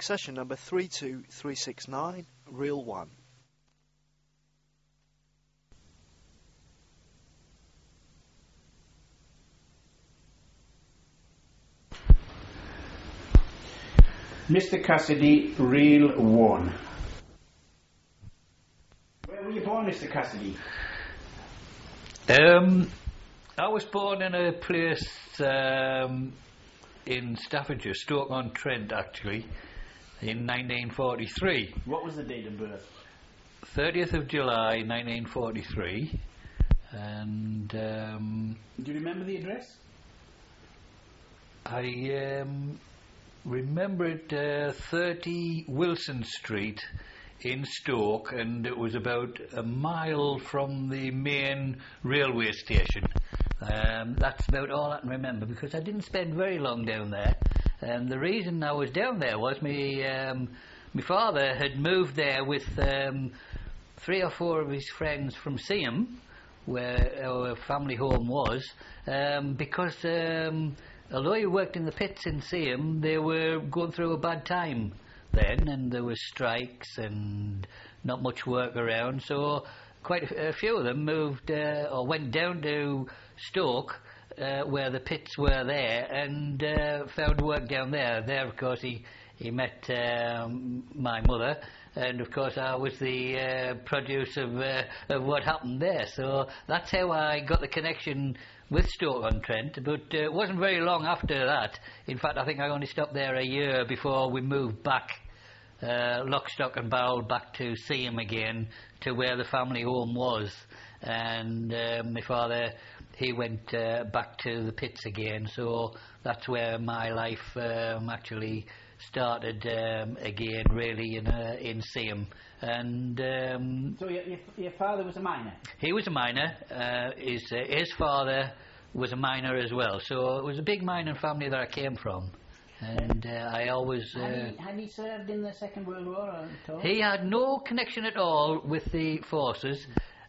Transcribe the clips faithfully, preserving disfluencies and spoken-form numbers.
accession number three two three six nine, reel one. Mister Cassidy, reel one. Where were you born, Mister Cassidy? Um, I was born in a place um, in Staffordshire, Stoke-on-Trent, actually, in nineteen forty-three. What was the date of birth? thirtieth of July, nineteen forty-three. And um, do you remember the address? I um, remember it, uh, thirty Wilson Street in Stoke, and it was about a mile from the main railway station. Um, that's about all I can remember, because I didn't spend very long down there. And the reason I was down there was me, um, my father had moved there with um, three or four of his friends from Seaham, where our family home was, um, because um, although he worked in the pits in Seaham, they were going through a bad time then, and there was strikes and not much work around, so quite a, a few of them moved uh, or went down to Stoke, uh, where the pits were there, and uh, found work down there. There, of course, he, he met um, my mother, and of course I was the uh, produce of, uh, of what happened there, so that's how I got the connection with Stoke-on-Trent. But uh, it wasn't very long after that. In fact, I think I only stopped there a year before we moved back, uh, lock, stock and barrel, back to Seaham again, to where the family home was. And uh, my father, he went uh, back to the pits again, so that's where my life um, actually started um, again, really, in uh, in Seaham. And um, so your, your, your father was a miner? He was a miner. Uh, his uh, his father was a miner as well. So it was a big mining family that I came from. And uh, I always... Uh, had, he, had he served in the Second World War at all? He had no connection at all with the forces,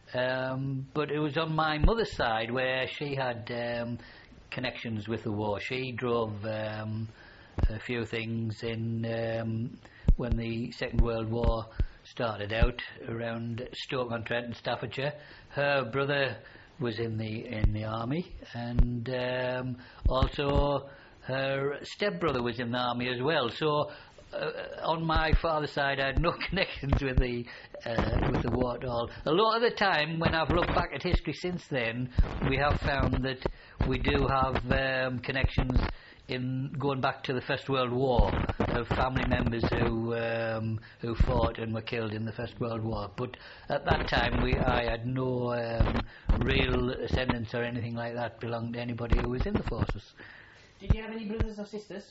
um, but it was on my mother's side where she had um, connections with the war. She drove um, a few things in um, when the Second World War started out around Stoke-on-Trent and Staffordshire. Her brother was in the in the army, and um, also her stepbrother was in the army as well. So uh, on my father's side, I had no connections with the uh, with the war at all. A lot of the time, when I've looked back at history since then, we have found that we do have um, connections in going back to the First World War, of family members who um, who fought and were killed in the First World War. But at that time, we I had no um, real ascendants or anything like that belonging to anybody who was in the forces. Did you have any brothers or sisters?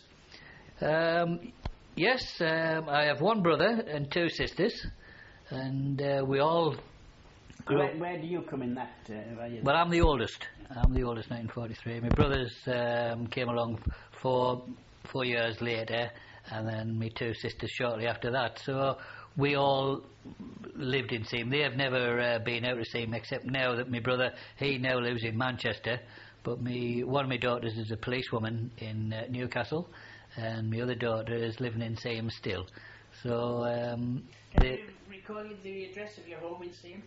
Um, yes, um, I have one brother and two sisters, and uh, we all grew where, up. Where do you come in that? Uh, well, I'm the oldest. I'm the oldest, nineteen forty-three. My brothers um, came along four four years later, and then my two sisters shortly after that. So we all lived in Seaham. They have never uh, been out of Seaham, except now that my brother, he now lives in Manchester. But me, one of my daughters is a policewoman in uh, Newcastle, and my other daughter is living in Seaham still. So um, can you recall the address of your home in Seaham?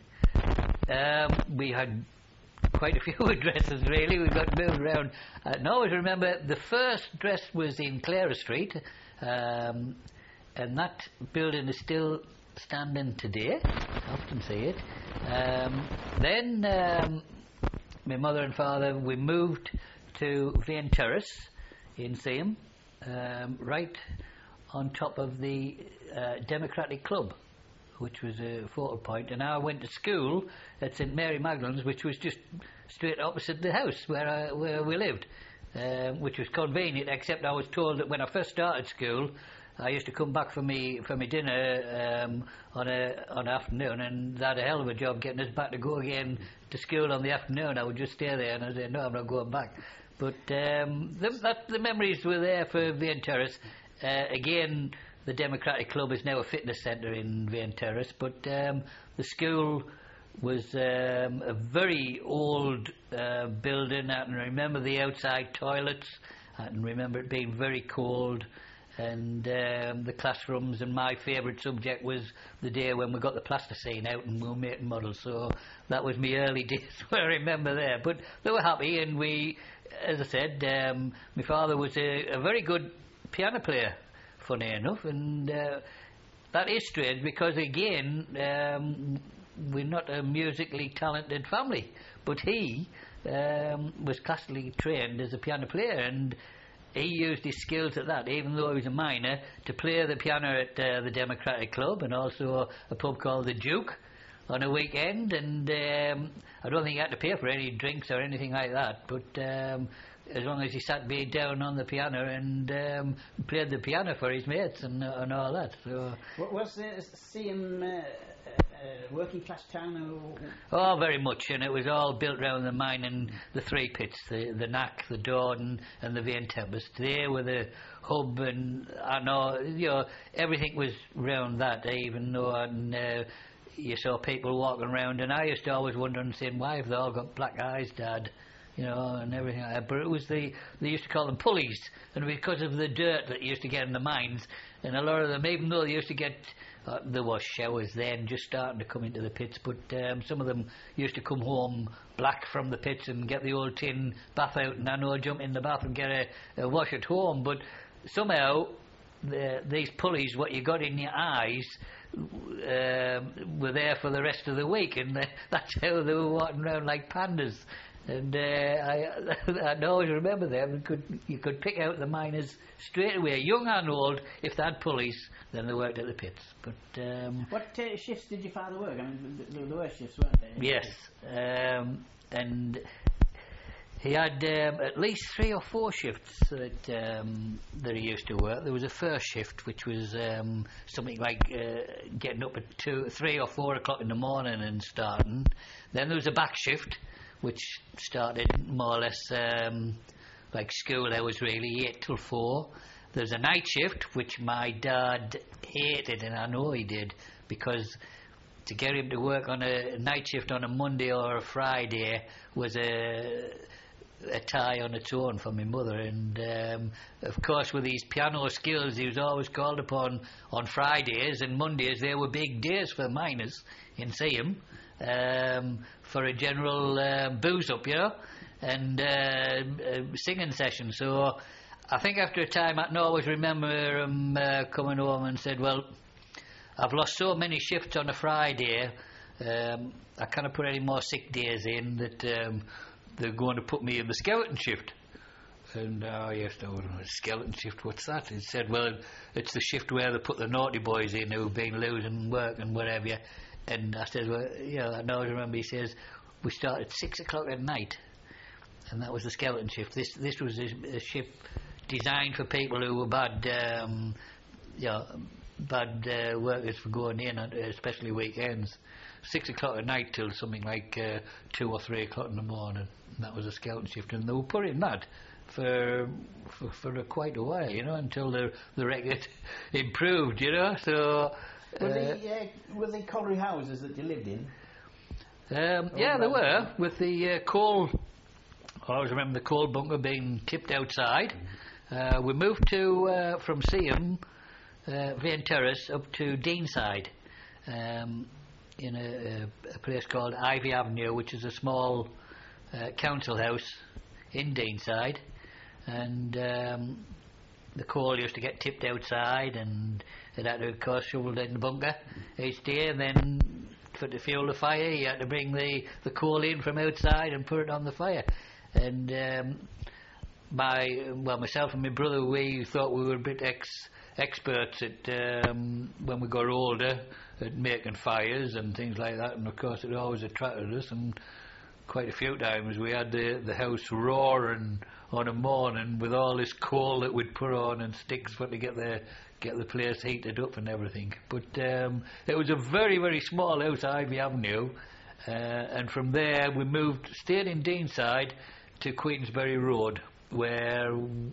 Um, we had quite a few addresses, really. We got moved around. I always remember the first address was in Clara Street, um, and that building is still standing today. I often see it. Um, then um, my mother and father, we moved to Vane Terrace in Seaham, um, right on top of the uh, Democratic Club, which was a focal point, and I went to school at St Mary Magdalene's, which was just straight opposite the house where I, where we lived, uh, which was convenient, except I was told that when I first started school, I used to come back for me for my dinner um, on a on an afternoon, and that had a hell of a job getting us back to go again to school on the afternoon. I would just stay there, and I said, no, I'm not going back. But um, the, that, the memories were there for Vane Terrace. Uh, again, the Democratic Club is now a fitness centre in Vane Terrace, but um, the school was um, a very old uh, building. I can remember the outside toilets. I can remember it being very cold. and um, the classrooms, and my favourite subject was the day when we got the plasticine out and we were making models. So that was my early days where I remember there. But they were happy, and we, as I said, um, my father was a, a very good piano player, funny enough, and uh, that is strange because, again, um, we're not a musically talented family, but he um, was classically trained as a piano player, and he used his skills at that, even though he was a minor, to play the piano at uh, the Democratic Club and also a pub called the Duke on a weekend. And um, I don't think he had to pay for any drinks or anything like that, but um, as long as he sat me down on the piano and um, played the piano for his mates and, uh, and all that. So What was uh, Seaham uh, uh, working class town? Or? Oh, very much, and it was all built around the mine and the three pits, the the Knack, the Dorden and the Vane Tempest. They were the hub, and I know, you know, everything was round that, even though and, uh, you saw people walking around, and I used to always wonder and saying, why have they all got black eyes, Dad? You know, and everything like that. But it was the, they used to call them pulleys, and because of the dirt that you used to get in the mines, and a lot of them, even though they used to get, uh, there was showers then just starting to come into the pits, but um, some of them used to come home black from the pits and get the old tin bath out, and I know jump in the bath and get a, a wash at home. But somehow the, these pulleys, what you got in your eyes, um, were there for the rest of the week, and the, that's how they were walking around like pandas. And uh, I, I always remember them. You could, you could pick out the miners straight away, young and old. If they had pulleys, then they worked at the pits. But um, what uh, shifts did your father work? I mean, there were shifts, weren't there? yes, um, and he had um, at least three or four shifts that um, that he used to work. There was a first shift, which was um, something like uh, getting up at two, three or four o'clock in the morning and starting. Then there was a back shift, which started more or less um, like school hours, really, eight till four. There's a night shift, which my dad hated, and I know he did, because to get him to work on a night shift on a Monday or a Friday was a, a tie on its own for my mother. And um, of course, with his piano skills, he was always called upon on Fridays and Mondays. They were big days for miners in Seaham. Um, for a general uh, booze up, you know, and uh, uh, singing session. So I think after a time I can always remember him uh, coming home and said, well, I've lost so many shifts on a Friday, um, I can't put any more sick days in, that um, they're going to put me in the skeleton shift. And oh yes, no, skeleton shift, what's that? He said, well, it's the shift where they put the naughty boys in who've been losing work and whatever. And I said, well, you know, I always remember he says, we start at six o'clock at night, and that was the skeleton shift. This this was a, a shift designed for people who were bad, um, you know, bad uh, workers for going in, especially weekends. Six o'clock at night till something like uh, two or three o'clock in the morning. And that was a skeleton shift, and they were putting that for for, for a, quite a while, you know, until the the record improved, you know. So. Were, Uh, they, uh, were they colliery houses that you lived in? Um, yeah, there were, with the uh, coal. I always remember the coal bunker being tipped outside. Uh, we moved to uh, from Seaham, uh, Vane Terrace, up to Deanside, um, in a, a, a place called Ivy Avenue, which is a small uh, council house in Deanside, and um, the coal used to get tipped outside, and it had to, of course, shoveled in the bunker each day, and then for to fuel the fire, you had to bring the, the coal in from outside and put it on the fire. And um, my, well, myself and my brother, we thought we were a bit ex experts at um, when we got older at making fires and things like that. And of course, it always attracted us. And quite a few times we had the the house roaring on a morning with all this coal that we'd put on and sticks for to get the get the place heated up and everything. But um, it was a very very small house, Ivy Avenue, uh, and from there we moved, stayed in Deanside to Queensberry Road, where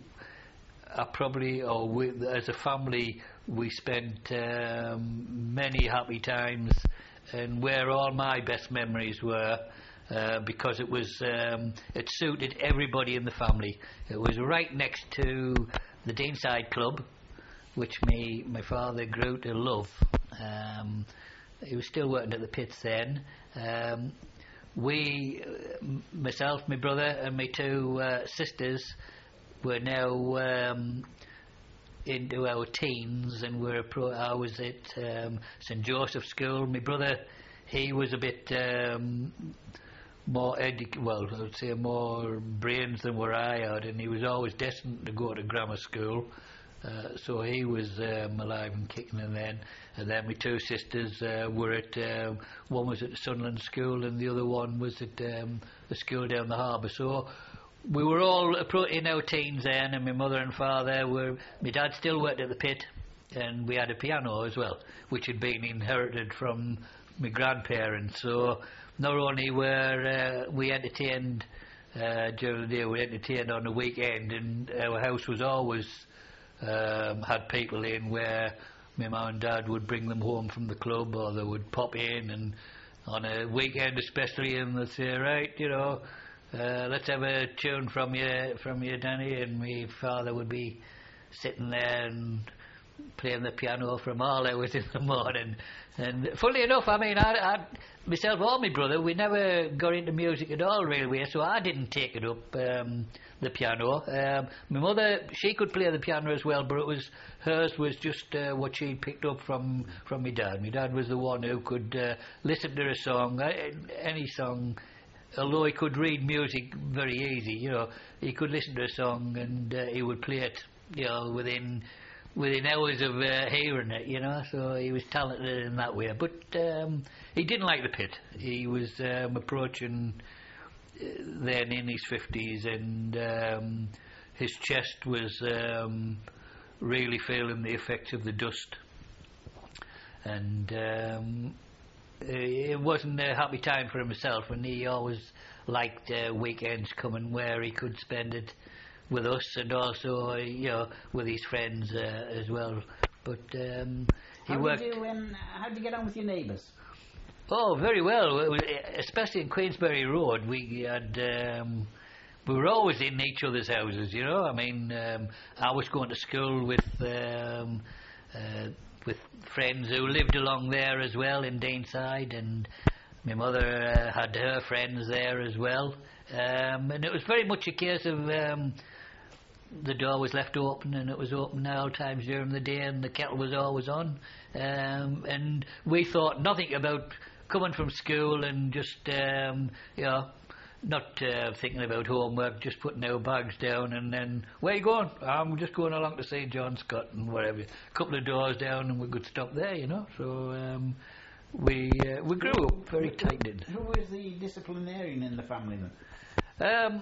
I probably, or we, as a family, we spent um, many happy times, and where all my best memories were. Uh, because it was, um, it suited everybody in the family. It was right next to the Deanside Club, which me my father grew to love. Um, he was still working at the pits then. Um, we, uh, myself, my brother, and my two uh, sisters, were now um, into our teens, and we're pro- I was at um, St Joseph's School. My brother, he was a bit um, more edu- well, I would say more brains than what I had, and he was always destined to go to grammar school. Uh, so he was um, alive and kicking, and then and then my two sisters uh, were at um, one was at the Sunderland School, and the other one was at um, the school down the harbour. So we were all in our teens then, and my mother and father were. My dad still worked at the pit, and we had a piano as well, which had been inherited from my grandparents. So not only were uh, we entertained uh, during the day, we entertained on the weekend, and our house was always um, had people in where my mum and dad would bring them home from the club, or they would pop in, and on a weekend especially, and they'd say, right, you know, uh, let's have a tune from you, from you, Danny, and my father would be sitting there and playing the piano from all hours in the morning. And funnily enough, I mean, I, I myself or my brother, we never got into music at all, really, so I didn't take it up, um, the piano. Um, my mother, she could play the piano as well, but it was hers was just uh, what she picked up from, from my dad. My dad was the one who could uh, listen to a song, uh, any song, although he could read music very easy, you know, he could listen to a song and uh, he would play it, you know, within within hours of uh, hearing it, you know, so he was talented in that way. But um, he didn't like the pit. He was um, approaching uh, then in his fifties, and um, his chest was um, really feeling the effects of the dust. And um, it wasn't a happy time for himself, and he always liked uh, weekends coming where he could spend it with us, and also, uh, you know, with his friends uh, as well. But um, he how worked. Did you, um, how did you get on with your neighbours? Oh, very well. Especially in Queensberry Road, we had. Um, we were always in each other's houses, you know. I mean, um, I was going to school with um, uh, with friends who lived along there as well in Deanside, and my mother uh, had her friends there as well. Um, and it was very much a case of um, the door was left open, and it was open all times during the day, and the kettle was always on. Um, and we thought nothing about coming from school and just, um, you know, not uh, thinking about homework, just putting our bags down, and then, where you going? I'm just going along to see John Scott and whatever. A couple of doors down, and we could stop there, you know. So um, we uh, we grew up very tight-knit. Who was the disciplinarian in the family then? Um,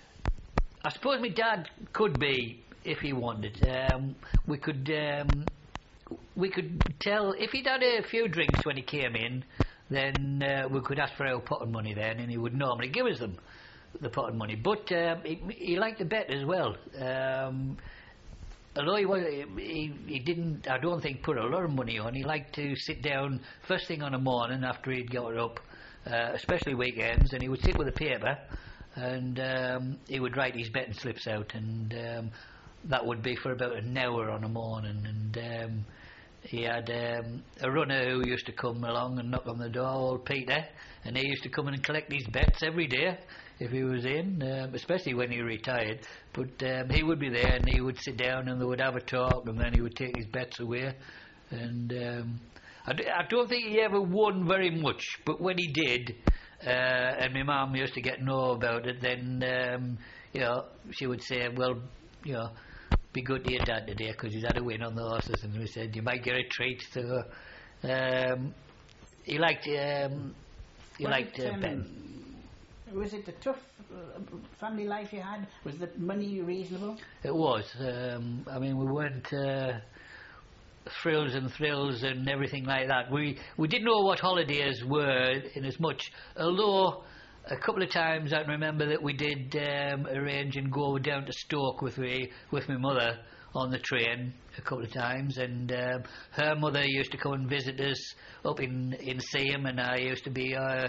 I suppose my dad could be if he wanted. Um, we could um, we could tell if he'd had a few drinks when he came in, then uh, we could ask for our potting money then, and he would normally give us them, the potting money. But um, he, he liked to bet as well. Um, although he was, he, he didn't, I don't think, put a lot of money on. He liked to sit down first thing on the morning after he'd got up, uh, especially weekends, and he would sit with a paper, and um, he would write his betting slips out, and um, that would be for about an hour on a morning. And um, he had um, a runner who used to come along and knock on the door, old Peter, and he used to come in and collect his bets every day if he was in, um, especially when he retired. But um, he would be there, and he would sit down, and they would have a talk, and then he would take his bets away. And um, I, d- I don't think he ever won very much, but when he did, Uh, and my mum used to get know about it, then, um, you know, she would say, well, you know, be good to your dad today because he's had a win on the horses, and we said, you might get a treat. So um, he liked um, he Was liked it, uh, um, betting. Was it a tough uh, family life you had? Was the money reasonable? It was. Um, I mean, we weren't uh, frills and thrills and everything like that. We we didn't know what holidays were, in as much, although a couple of times I remember that we did um, arrange and go down to Stoke with me, with my mother on the train a couple of times, and um, her mother used to come and visit us up in, in Seaham, and I used to be uh,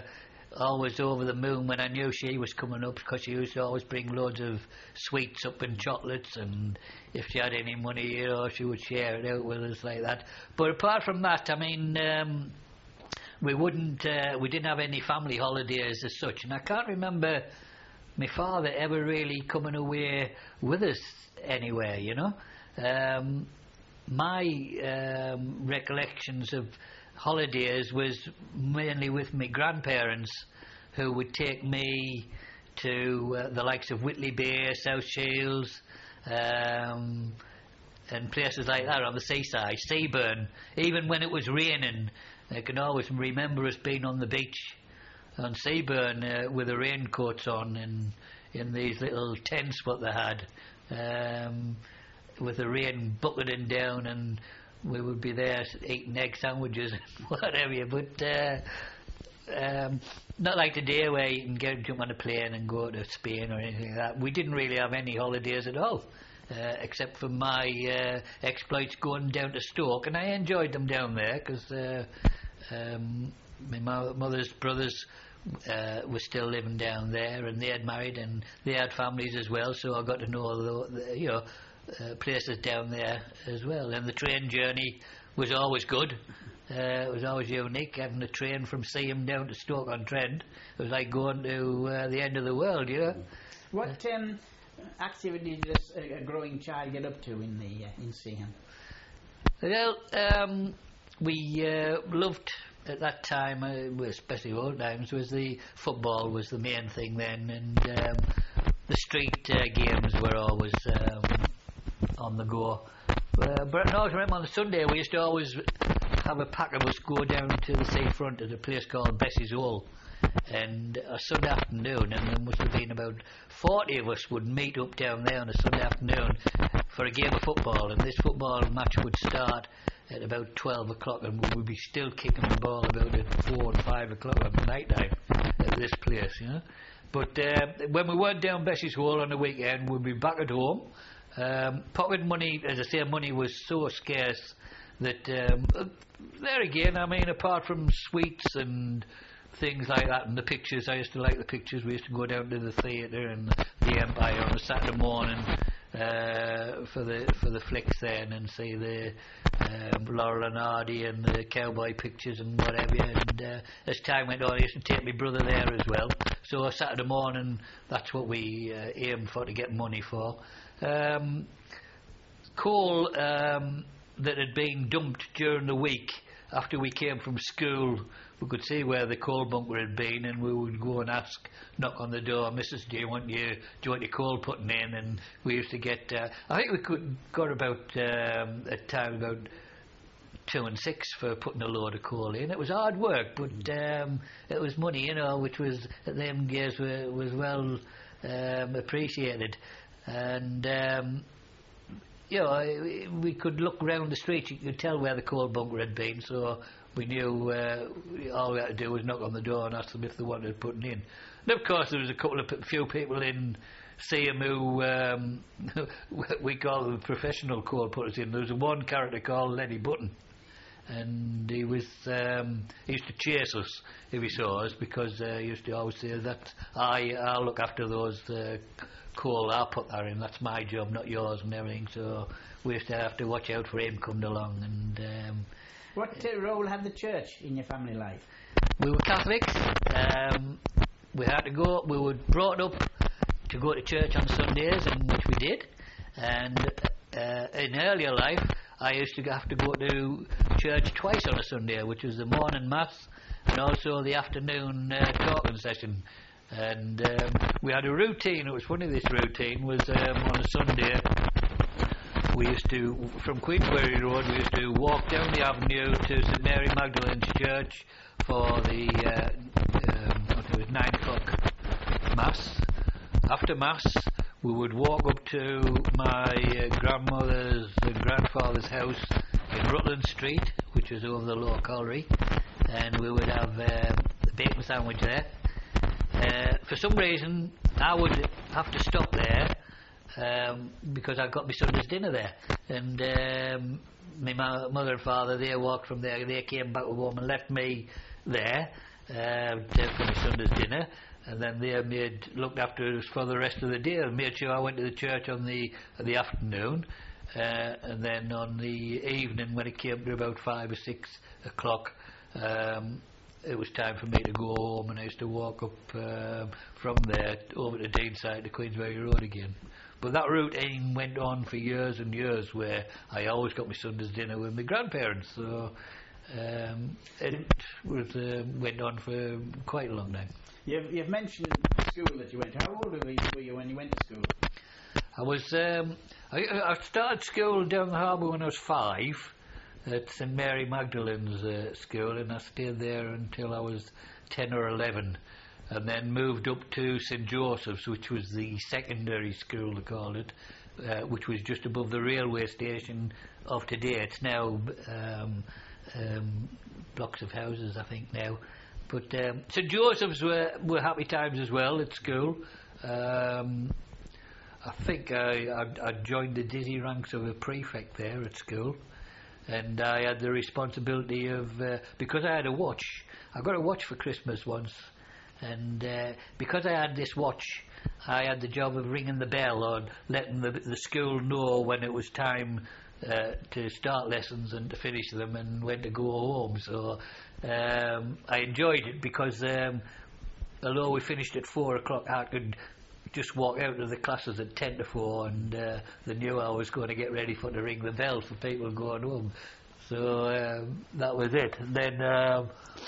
always over the moon when I knew she was coming up, because she used to always bring loads of sweets up and chocolates, and if she had any money, you know, she would share it out with us like that. But apart from that, I mean, um, we wouldn't, uh, we didn't have any family holidays as such, and I can't remember my father ever really coming away with us anywhere, you know. Um, my um, recollections of holidays was mainly with my grandparents, who would take me to uh, the likes of Whitley Bay, South Shields, um, and places like that on the seaside, Seaburn. Even when it was raining, I can always remember us being on the beach on Seaburn uh, with the raincoats on, and in these little tents what they had, um, with the rain bucketing down, and we would be there eating egg sandwiches and whatever. But uh, um, not like today where you can get jump on a plane and go to Spain or anything like that. We didn't really have any holidays at all, uh, except for my uh, exploits going down to Stoke, and I enjoyed them down there because uh, um, my mo- mother's brothers uh, were still living down there, and they had married and they had families as well, so I got to know the, the, you know uh, places down there as well. And the train journey was always good. Uh, it was always unique, having a train from Seaham down to Stoke-on-Trent. It was like going to uh, the end of the world, you know. What um, activity does a, a growing child get up to in the uh, in Seaham? Well, um, we uh, loved at that time, uh, especially old times, was the football was the main thing then, and um, the street uh, games were always um, on the go. Uh, but I always remember on the Sunday we used to always have a pack of us go down to the seafront at a place called Bessie's Hole, and a Sunday afternoon, and there must have been about forty of us would meet up down there on a Sunday afternoon for a game of football, and this football match would start at about twelve o'clock, and we would be still kicking the ball about at four and five o'clock at night time at this place, you know. But uh, when we weren't down Bessie's Hole on the weekend, we'd be back at home. Um, pocket money, as I say, money was so scarce that um, uh, there again, I mean, apart from sweets and things like that, and the pictures, I used to like the pictures. We used to go down to the theatre and the Empire on a Saturday morning uh, for the for the flicks then, and see the um, Laurel and Hardy and the cowboy pictures and whatever. And uh, as time went on, I used to take my brother there as well. So a Saturday morning, that's what we uh, aimed for, to get money for. Um, coal um, that had been dumped during the week after we came from school, we could see where the coal bunker had been, and we would go and ask, knock on the door, Missus do you want your, do you want your coal putting in? And we used to get, uh, I think we could got about um, at times about two and six for putting a load of coal in. It was hard work, but um, it was money, you know, which was at them years were, was well um, appreciated. And um, you know, we could look round the street, you could tell where the coal bunker had been, so we knew uh, all we had to do was knock on the door and ask them if they wanted putting in. And of course there was a couple of p- few people in Seaham who um, we call them professional coal putters in. There was one character called Lenny Button, and he was um, he used to chase us if he saw us, because uh, he used to always say that I, I'll look after those uh, coal, I'll put that in, that's my job, not yours, and everything. So we used to have to watch out for him coming along. And um, what uh, role had the church in your family life? we were Catholics. Um, we had to go, we were brought up to go to church on Sundays, and which we did. And uh, in earlier life I used to have to go to church twice on a Sunday, which was the morning mass and also the afternoon uh, talking session. And um, we had a routine. It was funny, this routine was um, on a Sunday we used to, from Queensbury Road, we used to walk down the avenue to St Mary Magdalene's Church for the uh, um, I think it was nine o'clock mass. After mass we would walk up to my uh, grandmother's and grandfather's house in Rutland Street, which was over the Lower Colliery, and we would have uh, a bacon sandwich there. Uh, for some reason I would have to stop there um, because I got my Sunday's dinner there, and um, my ma- mother and father, they walked from there, they came back home and left me there, uh, to- for my Sunday's dinner, and then they made looked after us for the rest of the day and made sure I went to the church on the the afternoon, uh, and then on the evening when it came to about five or six o'clock, um, it was time for me to go home, and I used to walk up um, from there over to Deanside to Queensbury Road again. But that routine went on for years and years, where I always got my Sunday's dinner with my grandparents. So um, it was uh, went on for quite a long time. You've, you've mentioned the school that you went to. How old were you, were you when you went to school? I was um, I, I started school down the harbour when I was five at St Mary Magdalene's uh, school, and I stayed there until I was ten or eleven, and then moved up to St Joseph's, which was the secondary school they called it, uh, which was just above the railway station of today. It's now um, um, blocks of houses, I think now. But um, St Joseph's were, were happy times as well at school. Um, I think I, I, I joined the dizzy ranks of a prefect there at school, and I had the responsibility of, uh, because I had a watch, I got a watch for Christmas once, and uh, because I had this watch, I had the job of ringing the bell or letting the, the school know when it was time uh, to start lessons and to finish them and when to go home. So um, I enjoyed it because um, although we finished at four o'clock, I could just walk out of the classes at ten to four, and uh, they knew I was going to get ready for to ring the bell for people going home. So um, that was it. And then um,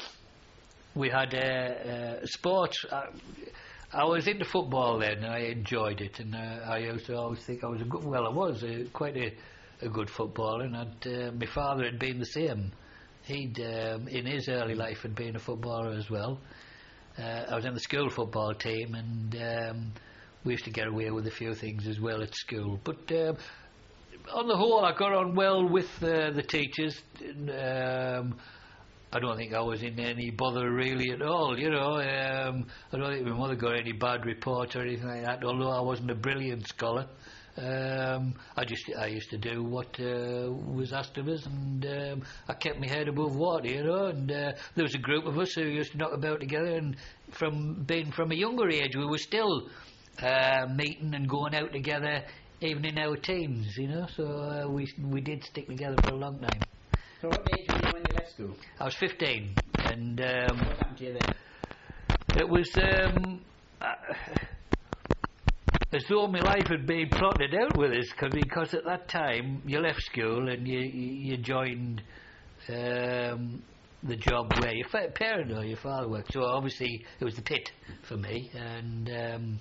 we had uh, uh, sports. I, I was into football then. I enjoyed it, and uh, I used to always think I was a good. Well, I was a, quite a, a good footballer, and I'd, uh, my father had been the same. He'd um, in his early life had been a footballer as well. Uh, I was in the school football team, and um, we used to get away with a few things as well at school. But um, on the whole, I got on well with uh, the teachers. Um, I don't think I was in any bother really at all, you know. Um, I don't think my mother got any bad reports or anything like that, although I wasn't a brilliant scholar. Um, I just I used to do what uh, was asked of us, and um, I kept my head above water, you know. And uh, there was a group of us who used to knock about together, and from being from a younger age, we were still uh, meeting and going out together, even in our teens, you know. So uh, we we did stick together for a long time. So what age were you when you left school? I was fifteen, and um, What happened to you then? it was um, uh, as though my life had been plotted out with us, cause, because at that time you left school and you you joined um, the job where your fa- parent or your father worked. So obviously it was the pit for me, and um,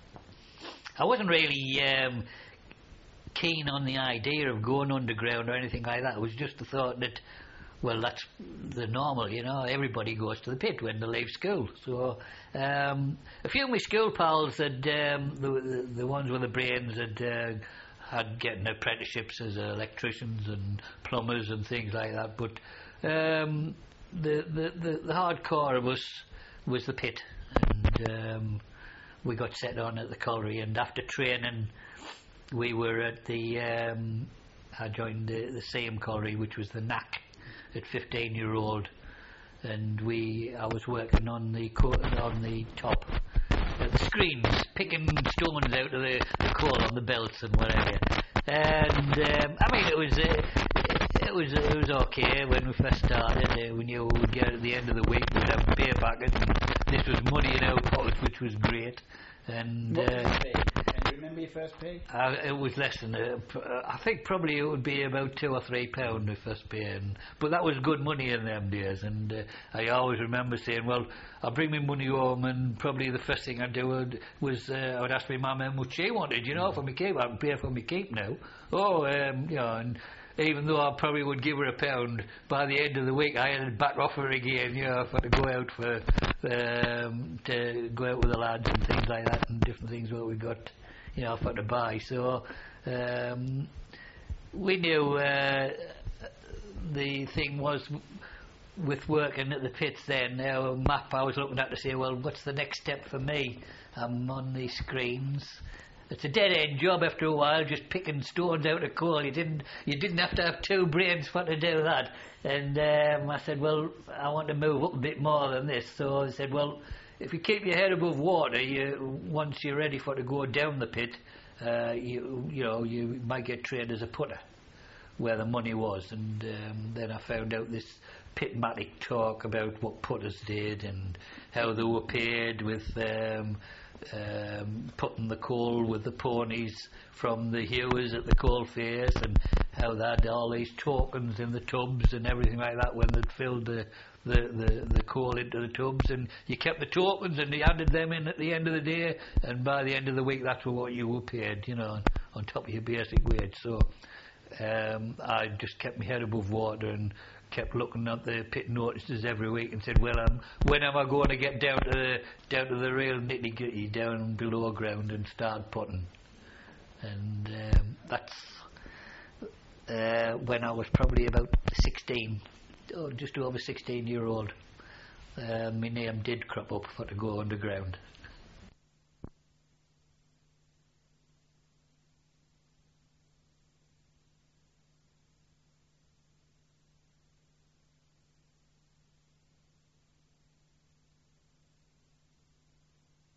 I wasn't really um, keen on the idea of going underground or anything like that. It was just the thought that, well, that's the normal, you know. Everybody goes to the pit when they leave school. So um, a few of my school pals had, um, the, the the ones with the brains, had uh, had getting apprenticeships as electricians and plumbers and things like that. But um, the, the the the hardcore of us was the pit, and um, we got set on at the colliery. And after training, we were at the. Um, I joined the, the same colliery, which was the N A C. At fifteen year old, and we I was working on the co- on the top uh, the screens, picking stones out of the, the coal on the belts and whatever. And um, I mean, it was uh, it was it was okay when we first started. Uh, we knew we would get at the end of the week, we'd have a pay packet, and this was money in our pockets, which was great. And What uh, was your pay? Can you remember your first pay? Uh, it was less than a, I think probably it would be about two or three pound the first pay, and, but that was good money in them days. And uh, I always remember saying, well, I'll bring my money home, and probably the first thing I'd do would, was uh, I would ask my mum how much she wanted, you know, for my keep. I can pay for my keep now. Oh, um, you know, and even though I probably would give her a pound, by the end of the week I had to back off her again, you know, for to go out for um, to go out with the lads and things like that, and different things what we got, you know, for to buy. So um, we knew uh, the thing was with working at the pits then, our map I was looking at to say, well, what's the next step for me? I'm on the screens. it's a dead end job after a while, just picking stones out of coal. You didn't you didn't have to have two brains for to do that. And um, I said, well, I want to move up a bit more than this. So I said, well, if you keep your head above water, you once you're ready for to go down the pit, uh, you you know you might get trained as a putter, where the money was. And um, then I found out this pitmatic talk about what putters did and how they were paid with um, um, putting the coal with the ponies from the hewers at the coal face, and how they had all these tokens in the tubs and everything like that when they'd filled the, the, the, the coal into the tubs, and you kept the tokens and you added them in at the end of the day, and by the end of the week that's what you were paid, you know, on, on top of your basic wage. So um, I just kept my head above water and kept looking at the pit notices every week and said, well, um, when am I going to get down to the down to the real nitty gritty, down below ground and start putting? And um, that's uh, when I was probably about sixteen, or just over sixteen year old. Uh, my name did crop up for to go underground.